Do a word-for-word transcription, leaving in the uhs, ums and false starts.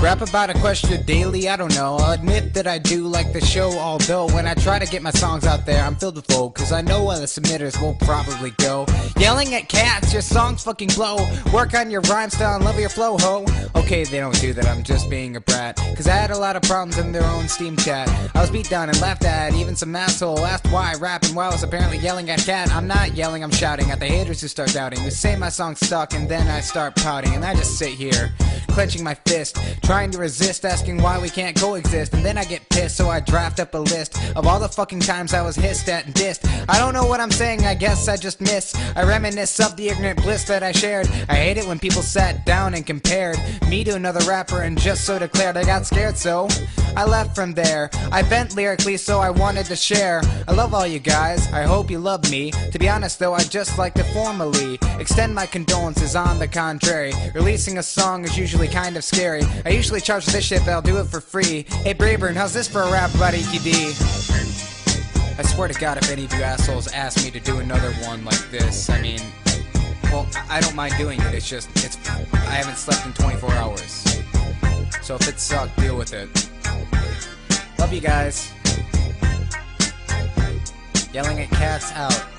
Rap about a question daily, I don't know. I'll admit that I do like the show, although when I try to get my songs out there, I'm filled with woe, cause I know why the submitters won't probably go. Yelling at cats, your songs fucking blow. Work on your rhyme style and love your flow, ho. Okay, they don't do that, I'm just being a brat, cause I had a lot of problems in their own Steam chat. I was beat down and laughed at, even some asshole asked why I rap, and while I was apparently yelling at cat. I'm not yelling, I'm shouting at the haters who start doubting, who say my songs suck, and then I start pouting, and I just sit here, clenching my fist, trying to resist, asking why we can't coexist. And then I get pissed, so I draft up a list of all the fucking times I was hissed at and dissed. I don't know what I'm saying, I guess I just miss. I reminisce of the ignorant bliss that I shared. I hate it when people sat down and compared me to another rapper and just so declared. I got scared, so I left from there. I vent lyrically, so I wanted to share. I love all you guys, I hope you love me. To be honest though, I'd just like to formally extend my condolences. On the contrary, releasing a song is usually kind of scary. I usually charge for this shit, but I'll do it for free. Hey Brayburn, how's this for a rap about E Q D? I swear to God, if any of you assholes ask me to do another one like this, I mean, well, I don't mind doing it, it's just, it's, I haven't slept in twenty-four hours. So if it sucked, deal with it. Love you guys. Yelling at cats out.